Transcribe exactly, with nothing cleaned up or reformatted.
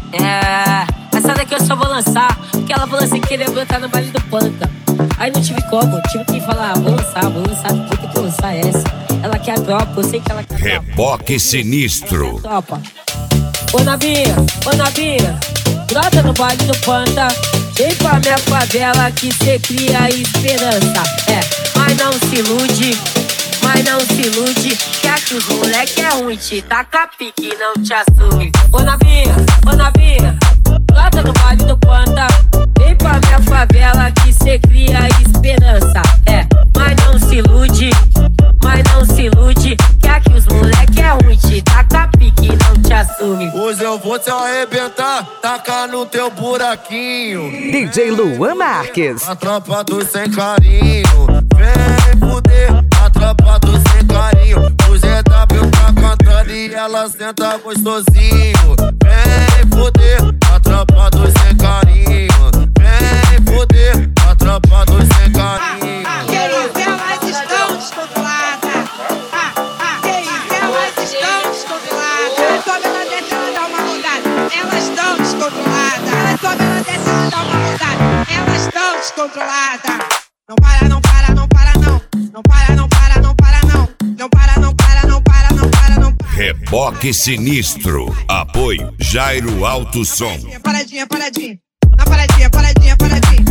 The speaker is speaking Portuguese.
É, essa daqui eu só vou lançar porque ela falou assim que queria brotar no baile do Panta. Aí não tive como, tive que falar, vou lançar, vou lançar, vou ter que lançar essa. Ela quer a tropa, eu sei que ela quer a tropa. Reboque Sinistro. Essa é a tropa. Ô Nabinha, ô Nabinha, brota no baile do Panta. Vem pra minha favela que cê cria esperança. É, mas não se ilude, mas não se ilude, que aqui os moleque é ruim, te taca pique, não te assume. Ô Nabinha, ô Nabinha, brota no baile do Panta. Vem pra minha favela que cê cria esperança. É, mas não se ilude, mas não se ilude, que aqui os moleque é ruim, te taca pique, não te assume. Hoje eu vou te arrebentar, tacar no teu buraquinho. D J Luan Marques. A tropa do sem carinho, vem fuder, a tropa do sem carinho. O G W tá cantando e ela senta gostosinho. Vem fuder, a tropa do sem carinho. Vem fuder, a tropa do sem carinho. Que isso, elas estão descontroladas. Ah, ah, que isso, elas estão descontroladas. Elas sobem, ela desce, ela dá uma rodada. Elas estão descontroladas. Elas sobem, ela desce, ela dá uma rodada. Elas estão descontroladas. Não para, não para, não para, não. Não para, não para, não para, não. Não para, não para, não para, não para, não para. Reboque Sinistro. Apoio Jairo Alto Som. Paradinha, paradinha. Na paradinha, paradinha, paradinha.